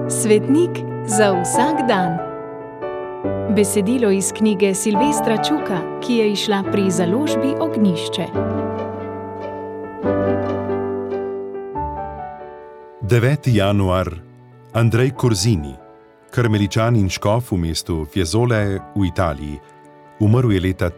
Svetnik za vsak dan. Besedilo iz knjige Silvestra Čuka, ki je izšla pri založbi Ognjišče. 9. januar. Andrej Korzini, karmeličan in škof v mestu Fiesole v Italiji, umrl je leta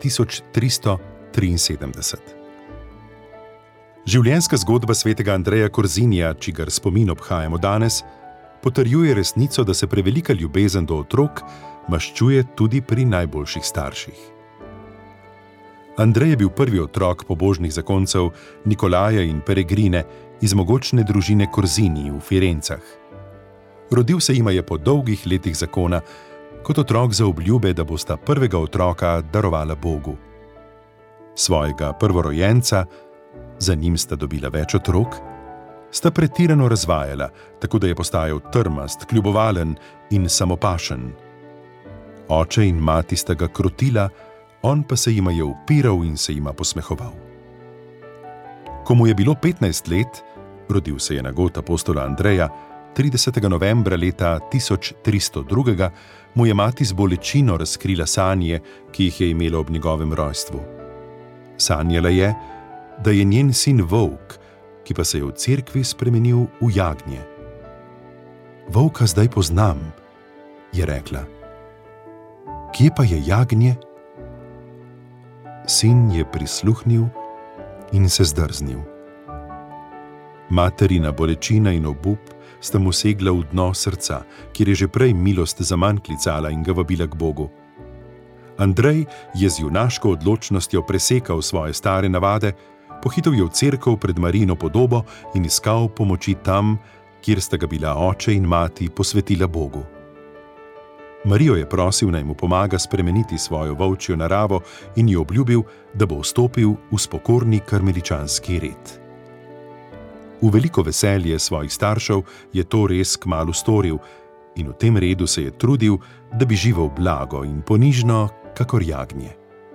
1373. Življenjska zgodba svetega Andreja Korzinija, čigar spomin obhajamo danes, potrjuje resnico, da se prevelika ljubezen do otrok maščuje tudi pri najboljših starših. Andrej je bil prvi otrok pobožnih zakoncev Nikolaja in Peregrine iz mogočne družine Korzini v Firencah. Rodil se jima je po dolgih letih zakona, kot otrok za obljube, da bosta prvega otroka darovala Bogu. Svojega prvorojenca, za njim sta dobila več otrok, sta pretirano razvajala, tako da je postajal trmast, kljubovalen in samopašen. Oče in mati sta ga krotila, on pa se jima je upiral in se jima posmehoval. Ko mu je bilo 15 let, rodil se je nagot apostola Andreja, 30. novembra leta 1302 mu je mati z bolečino razkrila sanje, ki jih je imela ob njegovem rojstvu. Sanjala je, da je njen sin volk, ki pa se je v cerkvi spremenil v jagnje. Volka zdaj poznam, je rekla. Kje pa je jagnje? Sin je prisluhnil in se zdrznil. Materina bolečina in obup sta mu segla v dno srca, kjer je že prej milost zaman klicala in ga vabila k Bogu. Andrej je z junaško odločnostjo presekal svoje stare navade, pohitel je v cerkev pred Marijino podobo in iskal pomoči tam, kjer sta ga bila oče in mati posvetila Bogu. Marijo je prosil, naj mu pomaga spremeniti svojo volčjo naravo in ji obljubil, da bo vstopil v spokorni karmeličanski red. V veliko veselje svojih staršev je to res kmalu storil in v tem redu se je trudil, da bi živel blago in ponižno, kakor jagnje.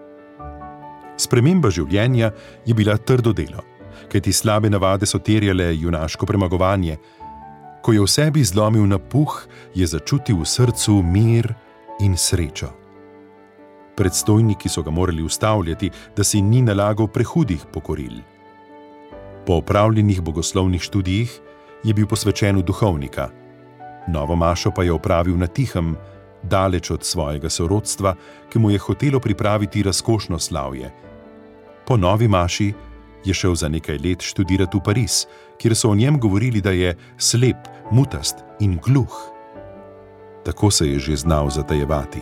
Sprememba življenja je bila trdo delo, kajti slabe navade so terjale junaško premagovanje. Ko je v sebi zlomil napuh, je začutil v srcu mir in srečo. Predstojniki so ga morali ustavljati, da si ni nalagal prehudih pokoril. Po opravljenih bogoslovnih študijih je bil posvečen v duhovnika. Novo mašo pa je opravil na tihem, daleč od svojega sorodstva, ki mu je hotelo pripraviti razkošno slavje. Po novi maši je šel za nekaj let študirati v Pariz, kjer so o njem govorili, da je slep, mutast in gluh. Tako se je že znal zatajevati.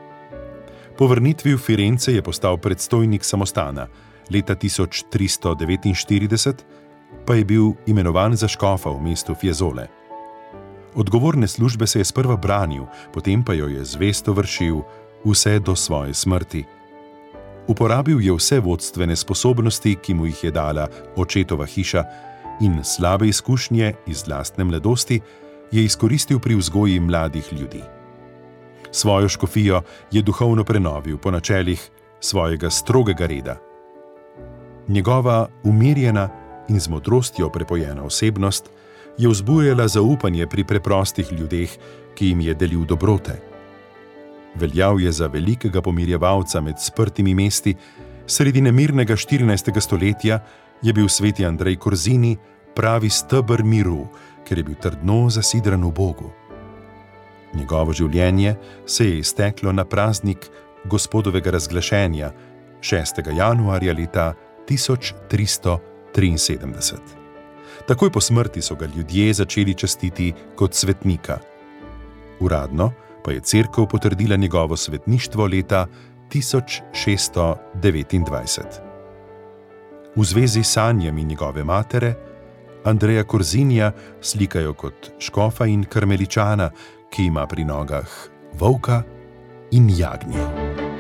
Po vrnitvi v Firence je postal predstojnik samostana, leta 1349 pa je bil imenovan za škofa v mestu Fiesole. Odgovorne službe se je sprva branil, potem pa jo je zvesto vršil vse do svoje smrti. Uporabil je vse vodstvene sposobnosti, ki mu jih je dala očetova hiša, in slabe izkušnje iz lastne mladosti je izkoristil pri vzgoji mladih ljudi. Svojo škofijo je duhovno prenovil po načelih svojega strogega reda. Njegova umirjena in z modrostjo prepojena osebnost je vzbujala zaupanje pri preprostih ljudeh, ki jim je delil dobrote. Veljal je za velikega pomirjevalca med sprtimi mesti, sredi nemirnega 14. stoletja je bil sveti Andrej Korzini pravi steber miru, ker je bil trdno zasidran v Bogu. Njegovo življenje se je izteklo na praznik Gospodovega razglašenja 6. januarja leta 1373. Takoj po smrti so ga ljudje začeli častiti kot svetnika. Uradno pa je cerkev potrdila njegovo svetništvo leta 1629. V zvezi s sanjami njegove matere, Andreja Korzinija slikajo kot škofa in karmeličana, ki ima pri nogah volka in jagnje.